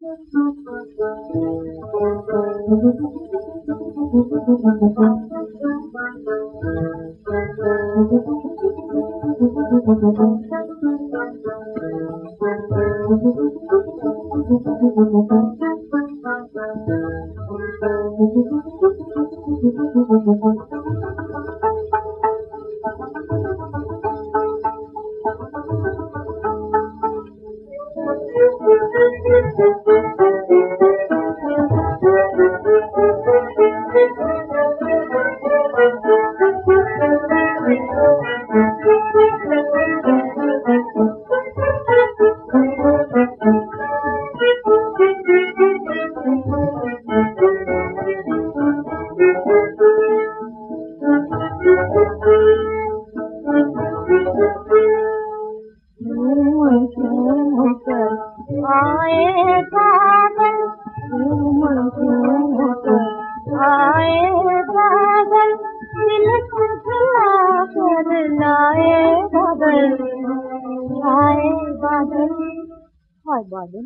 बादल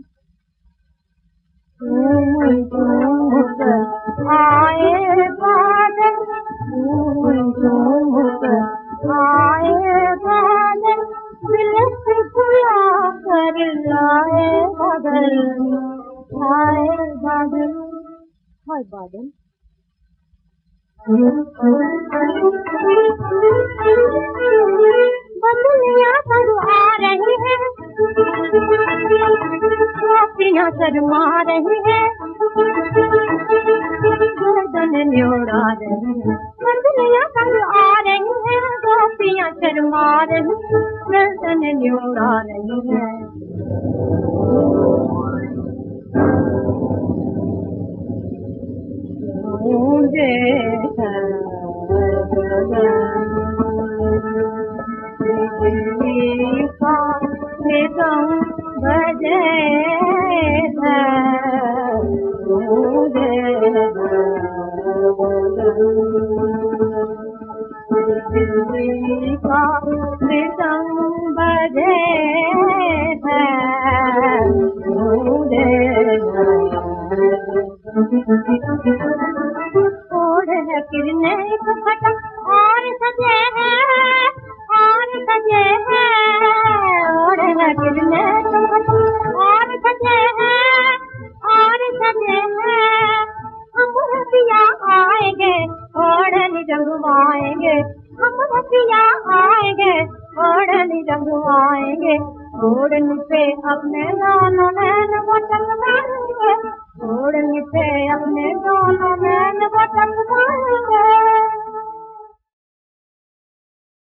झूम झूम कर आए बादल, झूम झूम कर आए बादल, दिल से बुला कर लाए बादल, आए बादल, हाय बादल। बदलियाँ पर आ रही है, गोपियाँ शर्मा रही है, गर्दन न्योड़ा रही है। बदलियाँ पर आ रही है, गोपियाँ शर्मा रही है, गर्दन न्योड़ा रही है। मुझे निगम बजे का निगम बजे ओढ़ है किरने एक फटक और सजे है, और सजे है, ओढ़ है किरने एक फटक और सजे है, और सजे है। हम रसिया आएंगे ओढ़नी रंगवाएंगे, हम रसिया आएंगे ओढ़नी रंगवाएंगे, ओढ़नी पे अपने दोनों नैन वतन मारेंगे, ओढ़नी पे अपने दोनों